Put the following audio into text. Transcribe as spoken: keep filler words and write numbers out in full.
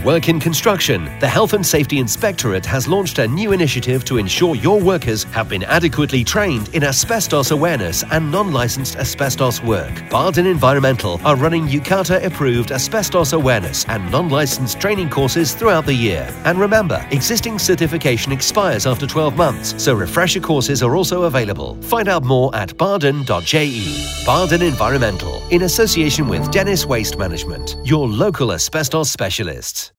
work in construction, the Health and Safety Inspectorate has launched a new initiative to ensure your workers have been adequately trained in asbestos awareness and non-licensed asbestos work. Bardon Environmental are running U C A T A-approved asbestos awareness and non-licensed training courses throughout the year. And remember, existing certification expires after twelve months, so refresher courses are also available. Find out more at bardon dot j e. Bardon Environmental, in association with Dennis Waste Management, your local asbestos specialists.